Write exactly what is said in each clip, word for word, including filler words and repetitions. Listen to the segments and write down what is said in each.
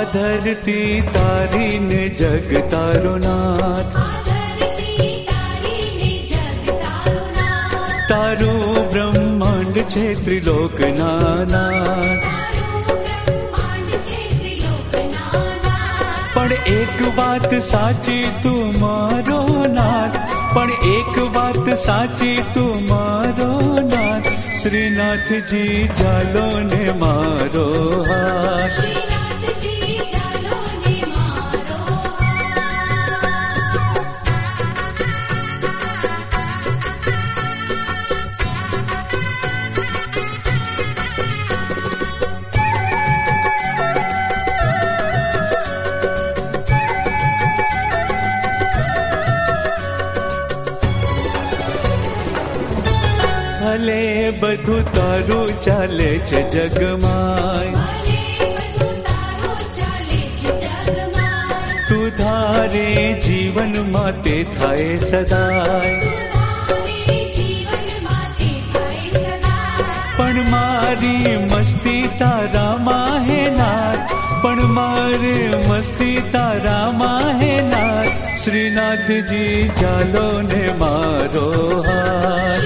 धरती तारी ने जग तारो नाथ, तारो ब्रह्मांड छे त्रिलोक नाथ। पण एक बात साची तू मारो नाथ, पण एक बात साची तू मारो नाथ। श्रीनाथ जी जालो ने मारो हाथ, ભલે બધું તારું ચાલે છે જગમાં, તું ધારે જીવનમાં તે થાય સદાય। પણ મારી મસ્તી તારામાં હે નાથ, પણ મારે મસ્તી તારામાં હે નાથ। શ્રીનાથજી ચાલો ને મારો હાથ,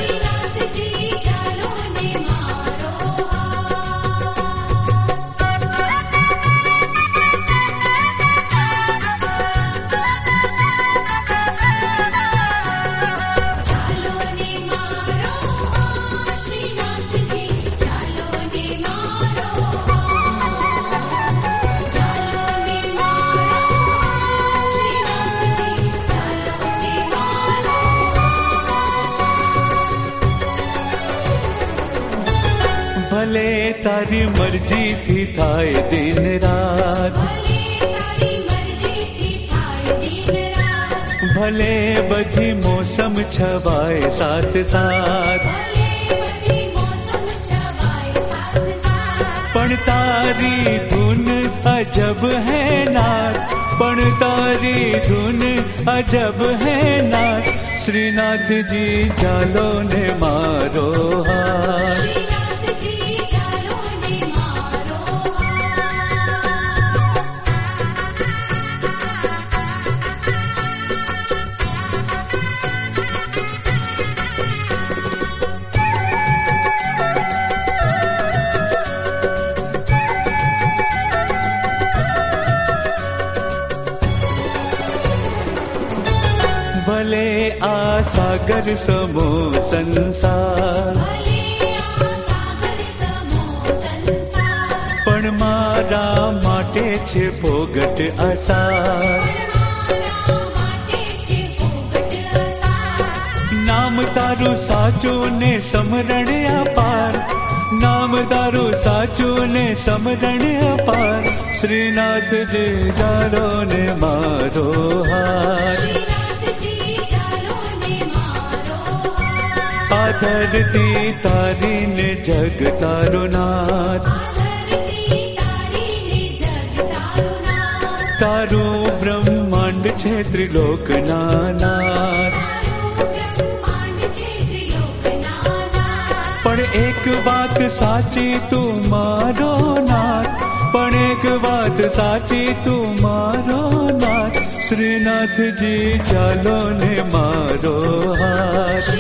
ભલે તારી મરજી થી થાય દિન રાત, ભલે બધી મોસમ છવાય સાથ સાથ, પણ તારી ધૂન અજબ હે નાથ, પણ તારી ધૂન અજબ હે નાથ। શ્રીનાથજી ચાલો ને મારો હાથ, ભલે આ સાગર સમો સંસાર, પણ મારા માટે છે ભોગટ અસાર। નામ તારું સાચું ને સમરણ અપાર, નામ તારું સાચું ને સમરણ અપાર। શ્રીનાથજી ચાલો ને મારો હાથ, આ ધરતી તારી ને જગ તારો નાથ, તારું બ્રહ્માંડ છે ત્રિલોક નાથ। પણ એક વાત સાચી તું મારો નાથ, પણ એક વાત સાચી તું મારો નાથ। શ્રીનાથજી ચાલો ને મારો હાથ,